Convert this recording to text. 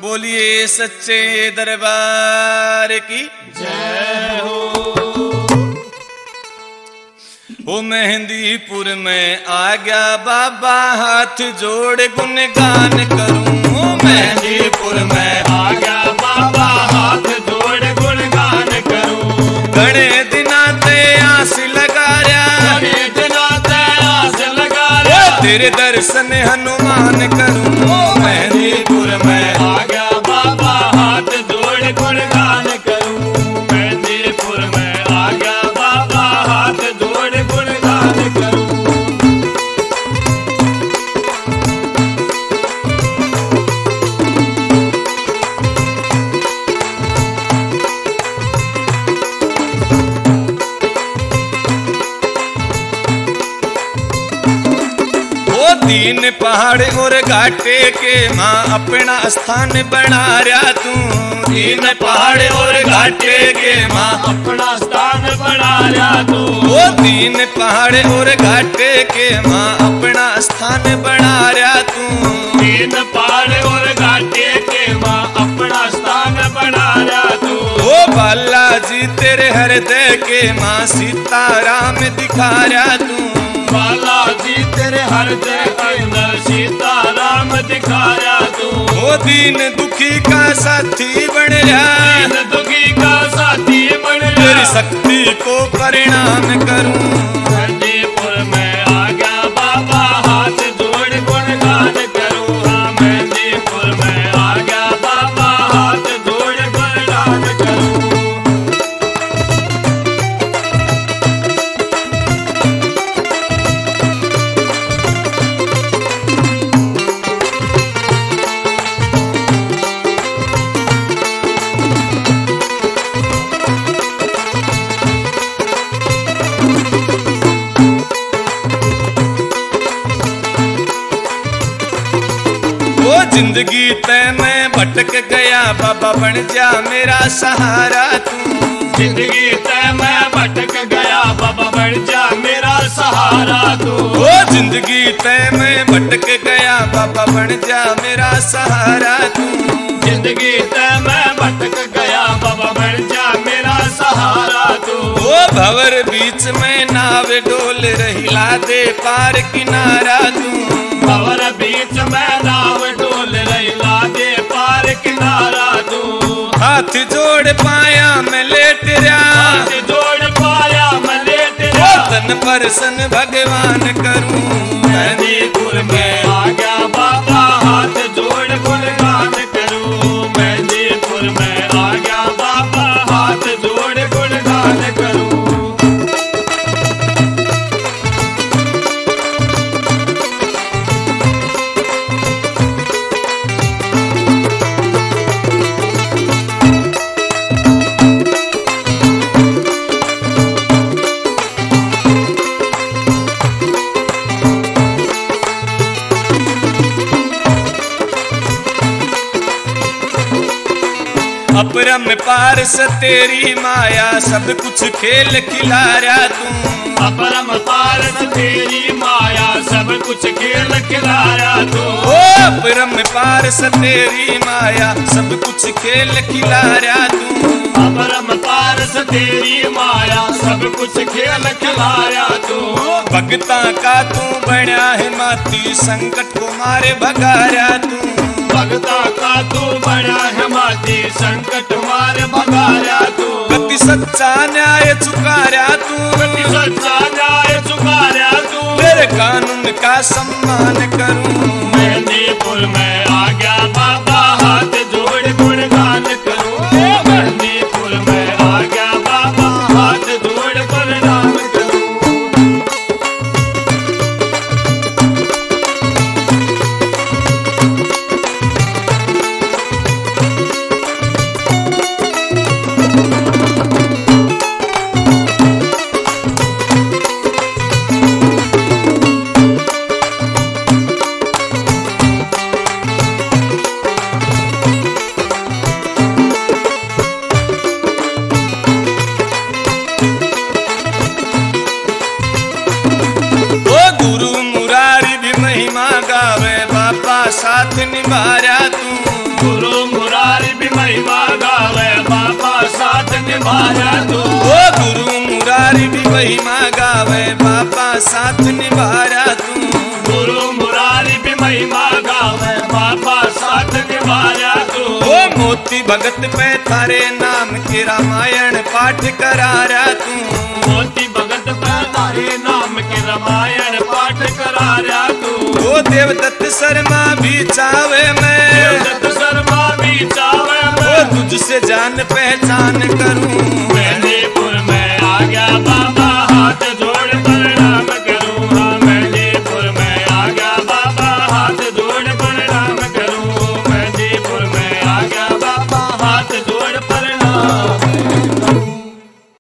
बोलिए सच्चे दरबार की जय हो। ओ मेहंदीपुर में आ गया बाबा, हाथ जोड़ गुणगान करूं। मेहंदीपुर में आ गया बाबा, हाथ जोड़ गुणगान करूं। घणे दिना ते आस लगा रहा, घणे दिना ते आस लगा रहा, तेरे दर्शन हनुमान करूं। मेहंदीपुर में आ गया बाबा, हाथ जोड़ गुणगान करूं। मेहंदीपुर में आ गया बाबा, हाथ जोड़ गुणगान करूं। तीन पहाड़ और घाटे के माँ अपना स्थान बना रहा तू। तीन पहाड़ और घाटे के माँ अपना स्थान बना रहा तू। वो तीन पहाड़ और घाटे के माँ अपना स्थान बना रहा तू। तीन पहाड़ और घाटे के माँ अपना स्थान बना रहा तू। वो बालाजी तेरे हृदय के माँ सीताराम दिखा रहा तू। बालाजी तेरे हृदय के अंदर सीताराम दिखा रहा तू। वो दीन दुखी का साथी बन रहा, दीन दुखी का साथी बन रहा। तेरी शक्ति को परिणाम करूं। मेहंदीपुर में आ गया बाबा, हाथ जोड़ गुणगान करूं। मेहंदीपुर में आ गया बाबा, हाथ जोड़ गुणगान करूं। जिंदगी तय में भटक गया बाबा, बन जा मेरा सहारा तू। जिंदगी तय में भटक गया बाबा, बन जा मेरा सहारा तू। ओ जिंदगी तय में भटक गया बाबा, बन जा मेरा सहारा तू। जिंदगी तय में भटक गया बाबा, बन जा मेरा सहारा तू। ओ भंवर बीच में नाव डोल रही, ला दे पार किनारा तू। भंवर बीच में नाव डोल रही, ला दे पार किनारा तू। हाथ जोड़ पाया मैं लेट रहा, हाथ जोड़ पाया मैं लेट रहा। तन परसन भगवान करूं। मेहंदीपुर में आ गया बाबा, हाथ जोड़ गुणगान करूं। मेहंदीपुर में आ गया बाबा, हाथ जोड़ गुणगान करूं। अपरम पारस तेरी माया, सब कुछ खेल खिला रहा तू। अपरम पारस तेरी माया, सब कुछ खेल खिला रहा तू। ओ अपरम पारस तेरी माया, सब कुछ खेल खिला रहा तू। अपरम पारस तेरी माया, सब कुछ खेल खिला रहा तू। भगता का तू बना है माती, संकट को मारे भगा रहा तू। भगता का तू बड़ा है माती, संकट मार भगा रहा तू। गति सच्चा न्याय चुका रहा तू। गति सच्चा न्याय चुका रहा तू। तेरे कानून का सम्मान करूं। मेहंदीपुर में आ गया बाबा, हाथ जोड़ गुणगान करूं। मेहंदीपुर में आ गया बाबा, हाथ जोड़ गुणगान करूं। मुरारी भी महिमा गावे बाबा साथ निभाया तू। ओ गुरु मुरारी भी महिमा गावे बाबा साथ निभाया तू। गुरु मुरारी भी महिमा गावे बाबा साथ निभाया तू। ओ मोती भगत पे थारे नाम के रामायण पाठ करा रहा तू। मोती भगत पे तारे नाम के रामायण पाठ करा रहा तू। ओ देवदत्त शर्मा भी चावे मैं, देवदत्त शर्मा भी चावे ओ मैं, तुझसे जान पहचान करूं।